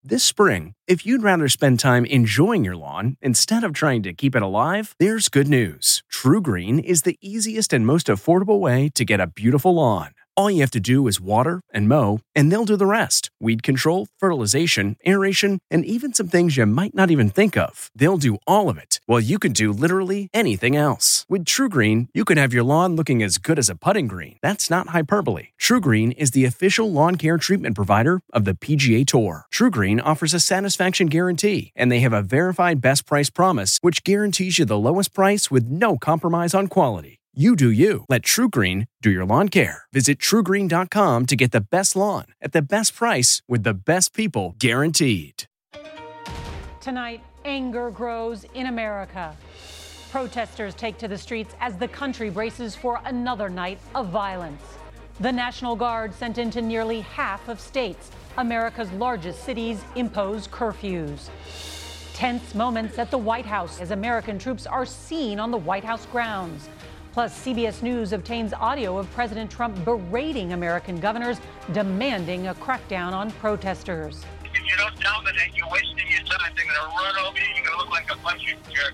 This spring, if you'd rather spend time enjoying your lawn instead of trying to keep it alive, there's good news. TruGreen is the easiest and most affordable way to get a beautiful lawn. All you have to do is water and mow, and they'll do the rest. Weed control, fertilization, aeration, and even some things you might not even think of. They'll do all of it, while you can do literally anything else. With TruGreen, you can have your lawn looking as good as a putting green. That's not hyperbole. TruGreen is the official lawn care treatment provider of the PGA Tour. TruGreen offers a satisfaction guarantee, and they have a verified best price promise, which guarantees you the lowest price with no compromise on quality. You do you. Let TruGreen do your lawn care. Visit TruGreen.com to get the best lawn at the best price with the best people guaranteed. Tonight, anger grows in America. Protesters take to the streets as the country braces for another night of violence. The National Guard sent into nearly half of states. America's largest cities impose curfews. Tense moments at the White House as American troops are seen on the White House grounds. Plus, CBS News obtains audio of President Trump berating American governors, demanding a crackdown on protesters. If you don't tell them that you're wasting your time, they're going to run over you. You're going to look like a punching jerk.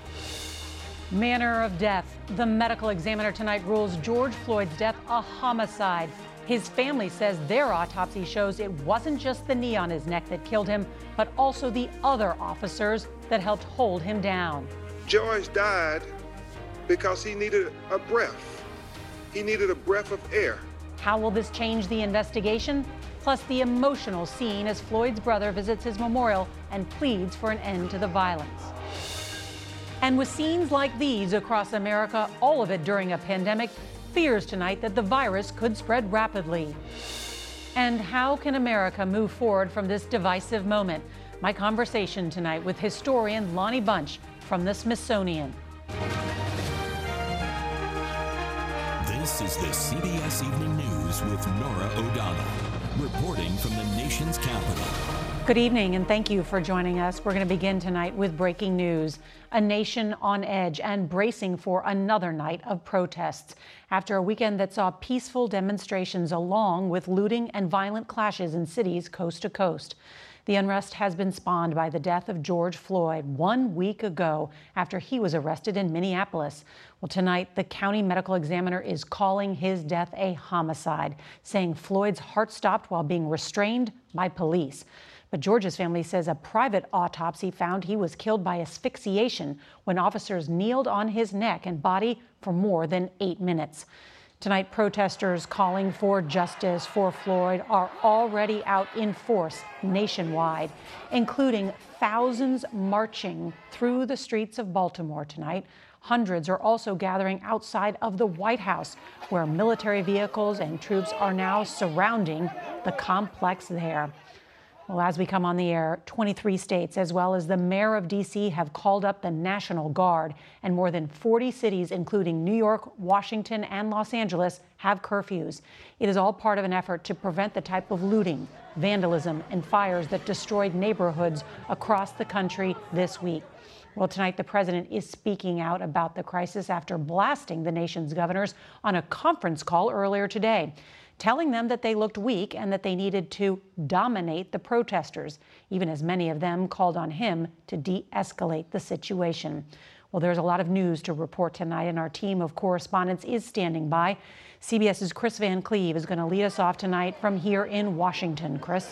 Manner of death. The medical examiner tonight rules George Floyd's death a homicide. His family says their autopsy shows it wasn't just the knee on his neck that killed him, but also the other officers that helped hold him down. George died because he needed a breath. He needed a breath of air. How will this change the investigation? Plus the emotional scene as Floyd's brother visits his memorial and pleads for an end to the violence. And with scenes like these across America, all of it during a pandemic, fears tonight that the virus could spread rapidly. And how can America move forward from this divisive moment? My conversation tonight with historian Lonnie Bunch from the Smithsonian. This is the CBS Evening News with Norah O'Donnell, reporting from the nation's capital. Good evening, and thank you for joining us. We're going to begin tonight with breaking news. A nation on edge and bracing for another night of protests after a weekend that saw peaceful demonstrations along with looting and violent clashes in cities coast to coast. The unrest has been spawned by the death of George Floyd 1 week ago after he was arrested in Minneapolis. Well, tonight, the county medical examiner is calling his death a homicide, saying Floyd's heart stopped while being restrained by police. But George's family says a private autopsy found he was killed by asphyxiation when officers kneeled on his neck and body for more than 8 minutes. Tonight, protesters calling for justice for Floyd are already out in force nationwide, including thousands marching through the streets of Baltimore tonight. Hundreds are also gathering outside of the White House, where military vehicles and troops are now surrounding the complex there. Well, as we come on the air, 23 states, as well as the mayor of D.C., have called up the National Guard, and more than 40 cities, including New York, Washington, and Los Angeles, have curfews. It is all part of an effort to prevent the type of looting, vandalism, and fires that destroyed neighborhoods across the country this week. Well, tonight, the president is speaking out about the crisis after blasting the nation's governors on a conference call earlier today, telling them that they looked weak and that they needed to dominate the protesters, even as many of them called on him to de-escalate the situation. Well, there's a lot of news to report tonight, and our team of correspondents is standing by. CBS's Chris Van Cleve is going to lead us off tonight from here in Washington. Chris?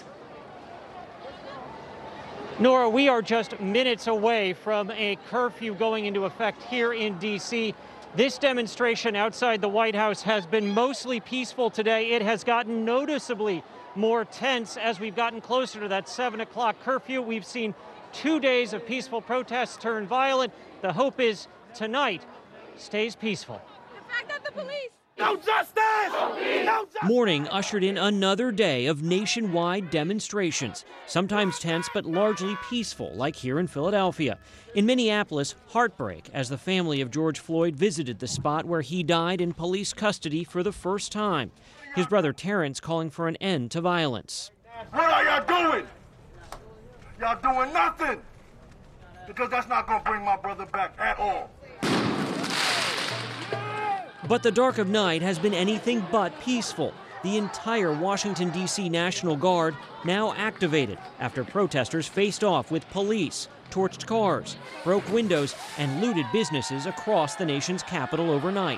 Nora, we are just minutes away from a curfew going into effect here in D.C. This demonstration outside the White House has been mostly peaceful today. It has gotten noticeably more tense as we've gotten closer to that 7 o'clock curfew. We've seen 2 days of peaceful protests turn violent. The hope is tonight stays peaceful. The fact that the police... No justice! No justice! Morning ushered in another day of nationwide demonstrations, sometimes tense but largely peaceful, like here in Philadelphia. In Minneapolis, heartbreak as the family of George Floyd visited the spot where he died in police custody for the first time. His brother Terrence calling for an end to violence. What are y'all doing? Y'all doing nothing, because that's not going to bring my brother back at all. But the dark of night has been anything but peaceful. the entire Washington, D.C. National Guard now activated after protesters faced off with police, torched cars, broke windows, and looted businesses across the nation's capital overnight.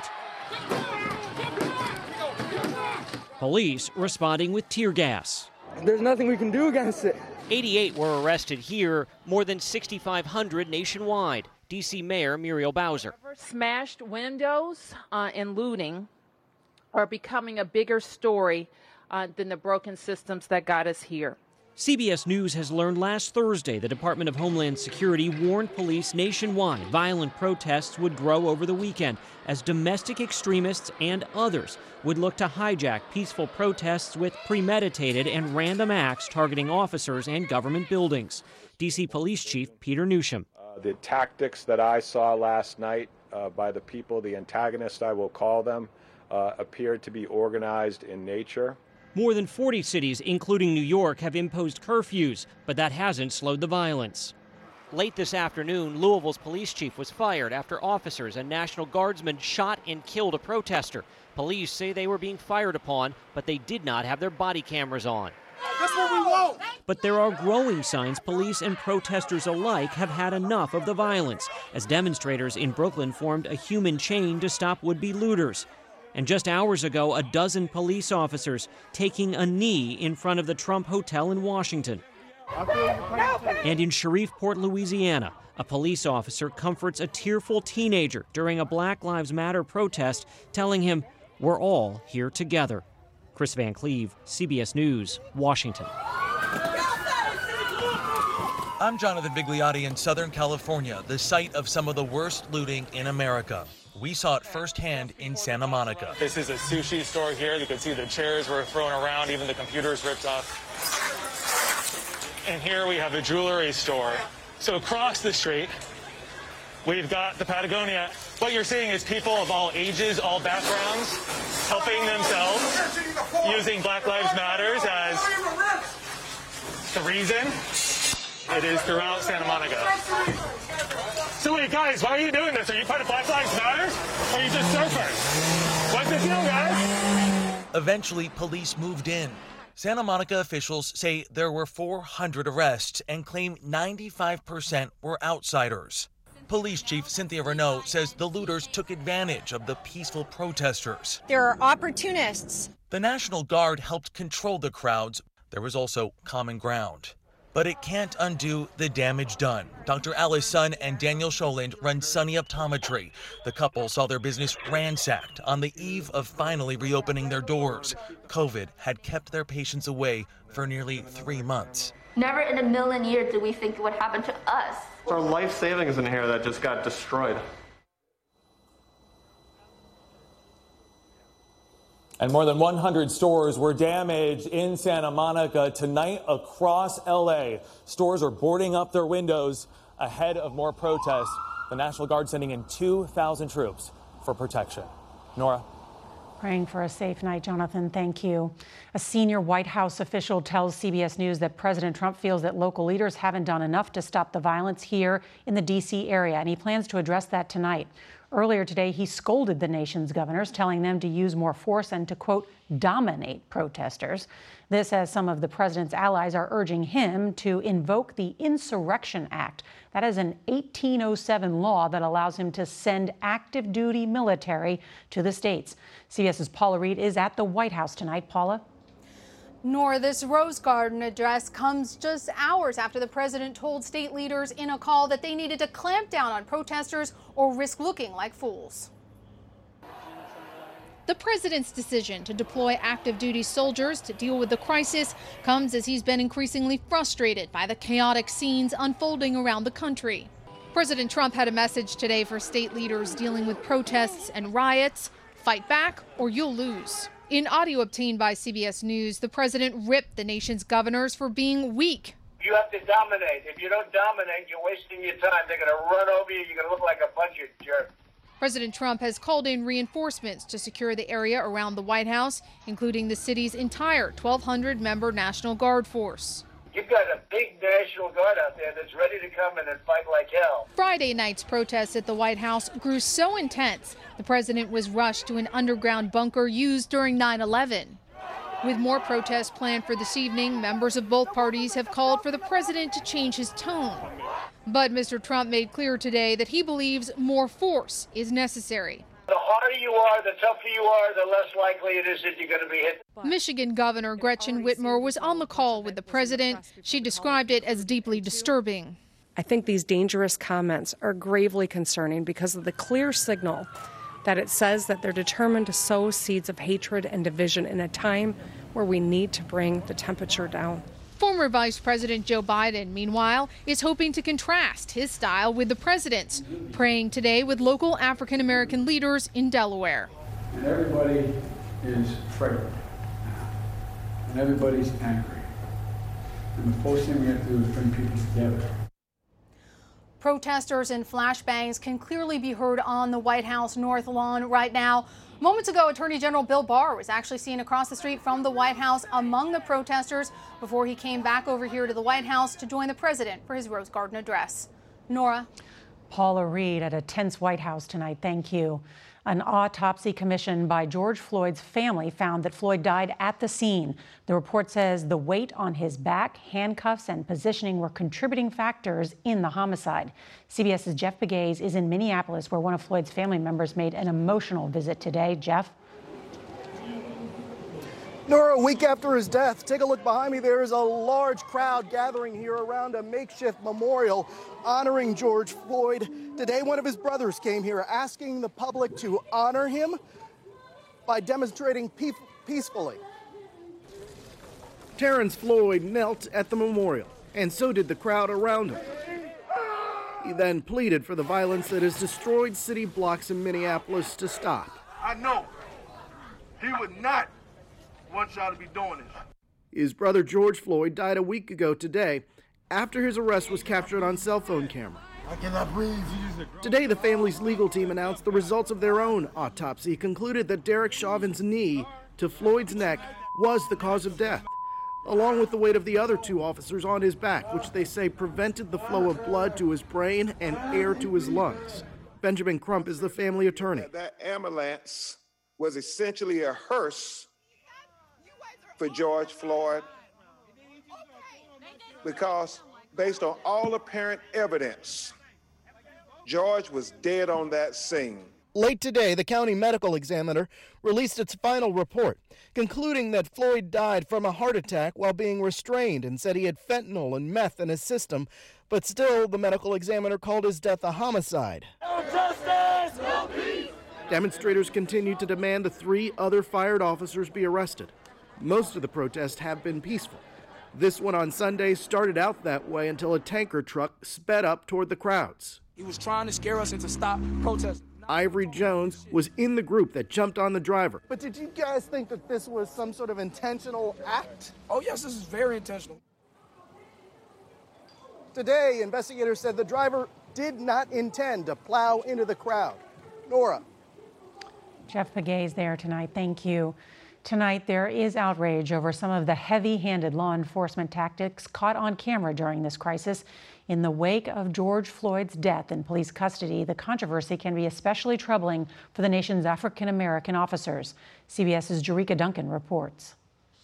Police responding with tear gas. There's nothing we can do against it. 88 were arrested here, more than 6,500 nationwide. D.C. Mayor Muriel Bowser. Smashed windows and looting are becoming a bigger story than the broken systems that got us here. CBS News has learned last Thursday the Department of Homeland Security warned police nationwide violent protests would grow over the weekend as domestic extremists and others would look to hijack peaceful protests with premeditated and random acts targeting officers and government buildings. D.C. Police Chief Peter Newsham. The tactics that I saw last night by the people, the antagonists I will call them, appeared to be organized in nature. More than 40 cities, including New York, have imposed curfews, but that hasn't slowed the violence. Late this afternoon, Louisville's police chief was fired after officers and National Guardsmen shot and killed a protester. Police say they were being fired upon, but they did not have their body cameras on. That's what we want. But there are growing signs police and protesters alike have had enough of the violence, as demonstrators in Brooklyn formed a human chain to stop would-be looters. And just hours ago, a dozen police officers taking a knee in front of the Trump Hotel in Washington. And in Shreveport, Louisiana, a police officer comforts a tearful teenager during a Black Lives Matter protest, telling him, "We're all here together." Chris Van Cleve, CBS News, Washington. I'm Jonathan Bigliotti in Southern California, the site of some of the worst looting in America. We saw it firsthand in Santa Monica. This is a sushi store here. You can see the chairs were thrown around, even the computers ripped off. And here we have a jewelry store. So across the street, we've got the Patagonia. What you're seeing is people of all ages, all backgrounds, helping themselves, using Black Lives Matter as the reason. It is throughout Santa Monica. So wait, guys, why are you doing this? Are you part of Black Lives Matter? Or are you just surfers? What's the deal, guys? Eventually, police moved in. Santa Monica officials say there were 400 arrests and claim 95% were outsiders. Police Chief Cynthia Renaud says the looters took advantage of the peaceful protesters. There are opportunists. The National Guard helped control the crowds. There was also common ground. But it can't undo the damage done. Dr. Alice Sun and Daniel Scholand run Sunny Optometry. The couple saw their business ransacked on the eve of finally reopening their doors. COVID had kept their patients away for nearly 3 months. Never in a million years did we think it would happen to us. Our life savings in here that just got destroyed. And more than 100 stores were damaged in Santa Monica tonight across L.A. Stores are boarding up their windows ahead of more protests. The National Guard sending in 2,000 troops for protection. Nora. Praying for a safe night, Jonathan. Thank you. A senior White House official tells CBS News that President Trump feels that local leaders haven't done enough to stop the violence here in the D.C. area, and he plans to address that tonight. Earlier today, he scolded the nation's governors, telling them to use more force and to, quote, dominate protesters. This as some of the president's allies are urging him to invoke the Insurrection Act. That is an 1807 law that allows him to send active duty military to the states. CBS's Paula Reed is at the White House tonight. Paula? Nor this Rose Garden address comes just hours after the president told state leaders in a call that they needed to clamp down on protesters or risk looking like fools. The president's decision to deploy active duty soldiers to deal with the crisis comes as he's been increasingly frustrated by the chaotic scenes unfolding around the country. President Trump had a message today for state leaders dealing with protests and riots: fight back or you'll lose. In audio obtained by CBS News, the president ripped the nation's governors for being weak. You have to dominate. If you don't dominate, you're wasting your time. They're going to run over you. You're going to look like a bunch of jerks. President Trump has called in reinforcements to secure the area around the White House, including the city's entire 1,200-member National Guard force. You've got a big National Guard out there that's ready to come in and fight like hell. Friday night's protests at the White House grew so intense, the president was rushed to an underground bunker used during 9/11. With more protests planned for this evening, members of both parties have called for the president to change his tone. But Mr. Trump made clear today that he believes more force is necessary. The harder you are, the tougher you are, the less likely it is that you're going to be hit. Michigan Governor Gretchen Whitmer was on the call with the president. She described it as deeply disturbing. I think these dangerous comments are gravely concerning because of the clear signal that it says that they're determined to sow seeds of hatred and division in a time where we need to bring the temperature down. Former Vice President Joe Biden, meanwhile, is hoping to contrast his style with the president's, praying today with local African-American leaders in Delaware. And everybody is frightened now, and everybody's angry. And the first thing we have to do is bring people together. Protesters and flashbangs can clearly be heard on the White House North Lawn right now. Moments ago, Attorney General Bill Barr was actually seen across the street from the White House among the protesters before he came back over here to the White House to join the president for his Rose Garden address. Nora. Paula Reed at a tense White House tonight. Thank you. An autopsy commissioned by George Floyd's family found that Floyd died at the scene. The report says the weight on his back, handcuffs, and positioning were contributing factors in the homicide. CBS's Jeff Pegues is in Minneapolis, where one of Floyd's family members made an emotional visit today. Jeff? Nora, a week after his death, take a look behind me. There is a large crowd gathering here around a makeshift memorial honoring George Floyd. Today, one of his brothers came here asking the public to honor him by demonstrating peacefully. Terrence Floyd knelt at the memorial, and so did the crowd around him. He then pleaded for the violence that has destroyed city blocks in Minneapolis to stop. I know he would not want y'all to be doing this. His brother George Floyd died a week ago today after his arrest was captured on cell phone camera. I cannot breathe. Today, the family's legal team announced the results of their own autopsy concluded that Derek Chauvin's knee to Floyd's neck was the cause of death, along with the weight of the other two officers on his back, which they say prevented the flow of blood to his brain and air to his lungs. Benjamin Crump is the family attorney. That ambulance was essentially a hearse for George Floyd because based on all apparent evidence, George was dead on that scene. Late today, the county medical examiner released its final report, concluding that Floyd died from a heart attack while being restrained and said he had fentanyl and meth in his system, but still the medical examiner called his death a homicide. No justice, no peace. Demonstrators continue to demand the 3 other fired officers be arrested. Most of the protests have been peaceful. This one on Sunday started out that way until a tanker truck sped up toward the crowds. He was trying to scare us into stop protesting. Ivory Jones was in the group that jumped on the driver. But did you guys think that this was some sort of intentional act? Oh, yes, this is very intentional. Today, investigators said the driver did not intend to plow into the crowd. Nora. Jeff Pegues there tonight. Thank you. Tonight, there is outrage over some of the heavy-handed law enforcement tactics caught on camera during this crisis. In the wake of George Floyd's death in police custody, the controversy can be especially troubling for the nation's African-American officers. CBS's Jerika Duncan reports.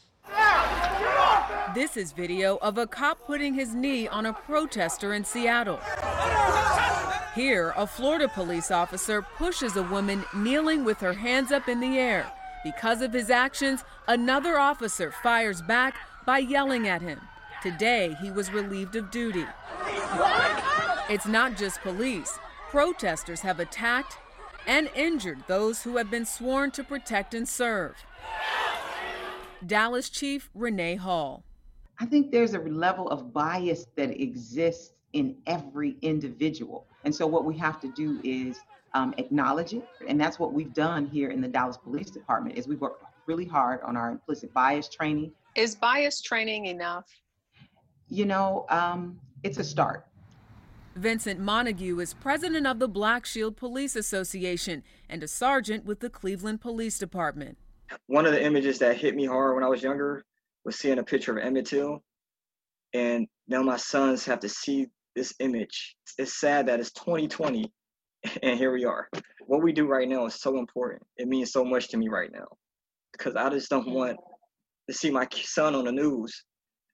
This is video of a cop putting his knee on a protester in Seattle. Here, a Florida police officer pushes a woman kneeling with her hands up in the air. Because of his actions, another officer fires back by yelling at him. Today, he was relieved of duty. It's not just police. Protesters have attacked and injured those who have been sworn to protect and serve. Dallas Chief Renee Hall. I think there's a level of bias that exists in every individual. And so what we have to do is acknowledge it. And that's what we've done here in the Dallas Police Department is we've worked really hard on our implicit bias training. Is bias training enough? You know, it's a start. Vincent Montague is president of the Black Shield Police Association and a sergeant with the Cleveland Police Department. One of the images that hit me hard when I was younger was seeing a picture of Emmett Till. And now my sons have to see this image. It's sad that it's 2020 and here we are. What we do right now is so important. It means so much to me right now because I just don't want to see my son on the news.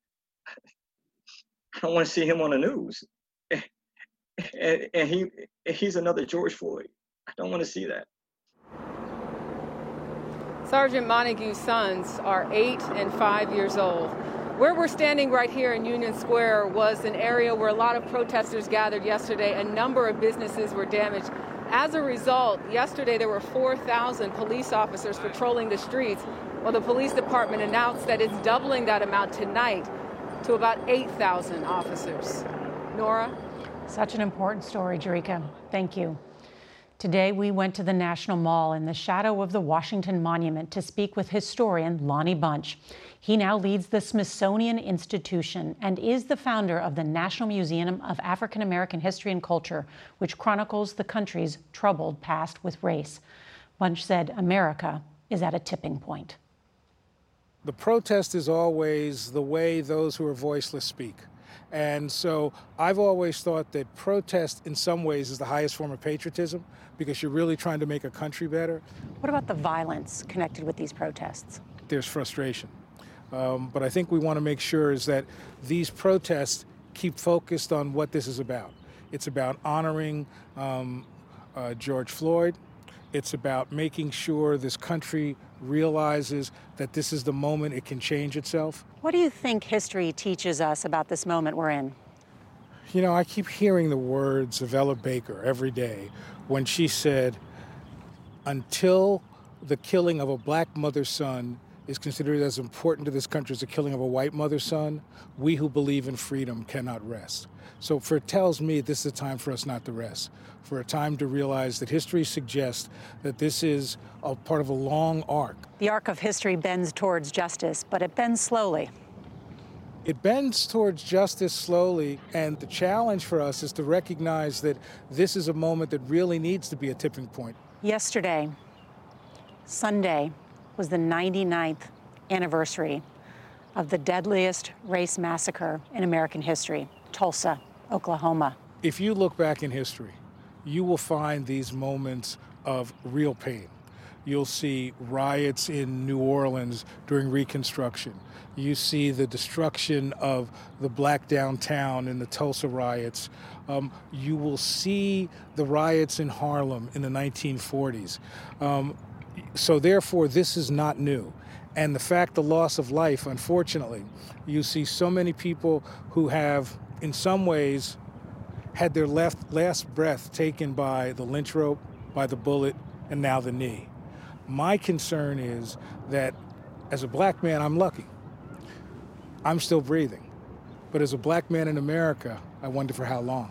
I don't want to see him on the news. And he's another George Floyd. I don't want to see that. Sergeant Montague's sons are 8 and 5 years old. Where we're standing right here in Union Square was an area where a lot of protesters gathered yesterday. A number of businesses were damaged. As a result, yesterday there were 4,000 police officers patrolling the streets. Well, the police department announced that it's doubling that amount tonight to about 8,000 officers. Nora? Such an important story, Jerika. Thank you. Today, we went to the National Mall in the shadow of the Washington Monument to speak with historian Lonnie Bunch. He now leads the Smithsonian Institution and is the founder of the National Museum of African American History and Culture, which chronicles the country's troubled past with race. Bunch said America is at a tipping point. The protest is always the way those who are voiceless speak. And so I've always thought that protest in some ways is the highest form of patriotism because you're really trying to make a country better. What about the violence connected with these protests? There's frustration. But I think we want to make sure is that these protests keep focused on what this is about. It's about honoring George Floyd. It's about making sure this country realizes that this is the moment it can change itself. What do you think history teaches us about this moment we're in? You know, I keep hearing the words of Ella Baker every day when she said, until the killing of a black mother's son is considered as important to this country as the killing of a white mother's son, we who believe in freedom cannot rest. So it tells me this is a time for us not to rest, for a time to realize that history suggests that this is a part of a long arc. The arc of history bends towards justice, but it bends slowly. It bends towards justice slowly, and the challenge for us is to recognize that this is a moment that really needs to be a tipping point. Yesterday, Sunday, was the 99th anniversary of the deadliest race massacre in American history, Tulsa, Oklahoma. If you look back in history, you will find these moments of real pain. You'll see riots in New Orleans during Reconstruction. You see the destruction of the black downtown in the Tulsa riots. You will see the riots in Harlem in the 1940s. So therefore, this is not new. And the fact, the loss of life, unfortunately, you see so many people who have, in some ways, had their last breath taken by the lynch rope, by the bullet, and now the knee. My concern is that as a black man, I'm lucky. I'm still breathing. But as a black man in America, I wonder for how long.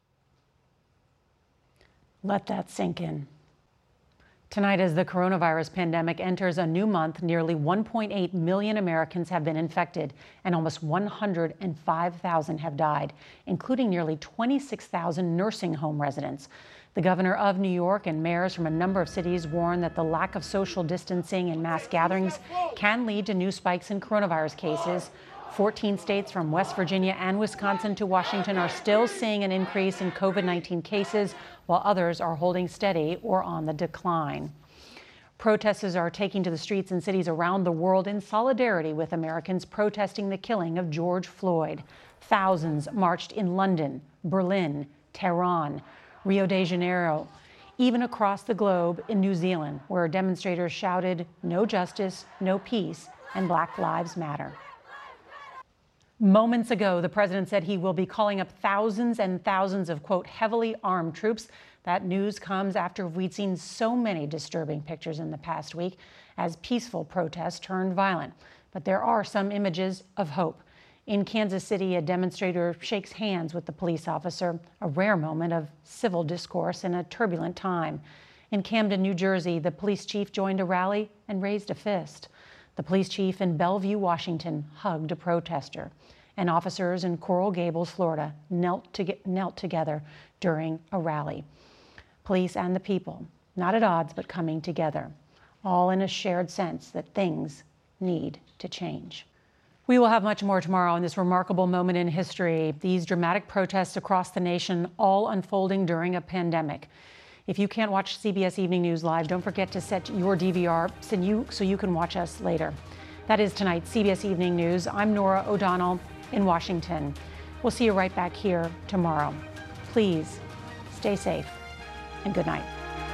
Let that sink in. Tonight, as the coronavirus pandemic enters a new month, nearly 1.8 million Americans have been infected and almost 105,000 have died, including nearly 26,000 nursing home residents. The governor of New York and mayors from a number of cities warn that the lack of social distancing and mass gatherings can lead to new spikes in coronavirus cases. 14 states from West Virginia and Wisconsin to Washington are still seeing an increase in COVID-19 cases, while others are holding steady or on the decline. Protesters are taking to the streets in cities around the world in solidarity with Americans protesting the killing of George Floyd. Thousands marched in London, Berlin, Tehran, Rio de Janeiro, even across the globe in New Zealand, where demonstrators shouted, "No justice, no peace, and Black Lives Matter." Moments ago, the president said he will be calling up thousands and thousands of, quote, heavily armed troops. That news comes after we'd seen so many disturbing pictures in the past week as peaceful protests turned violent. But there are some images of hope. In Kansas City, a demonstrator shakes hands with the police officer, a rare moment of civil discourse in a turbulent time. In Camden, New Jersey, the police chief joined a rally and raised a fist. The police chief in Bellevue, Washington, hugged a protester. And officers in Coral Gables, Florida, knelt together during a rally. Police and the people, not at odds, but coming together, all in a shared sense that things need to change. We will have much more tomorrow on this remarkable moment in history, these dramatic protests across the nation, all unfolding during a pandemic. If you can't watch CBS Evening News Live, don't forget to set your DVR so you can watch us later. That is tonight's CBS Evening News. I'm Norah O'Donnell in Washington. We'll see you right back here tomorrow. Please stay safe and good night.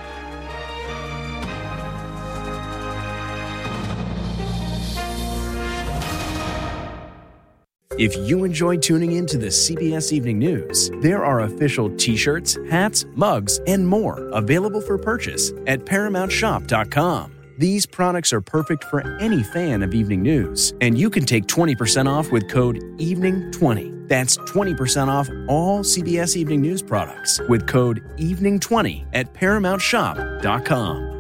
If you enjoy tuning in to the CBS Evening News, there are official t-shirts, hats, mugs, and more available for purchase at ParamountShop.com. These products are perfect for any fan of evening news, and you can take 20% off with code EVENING20. That's 20% off all CBS Evening News products with code EVENING20 at ParamountShop.com.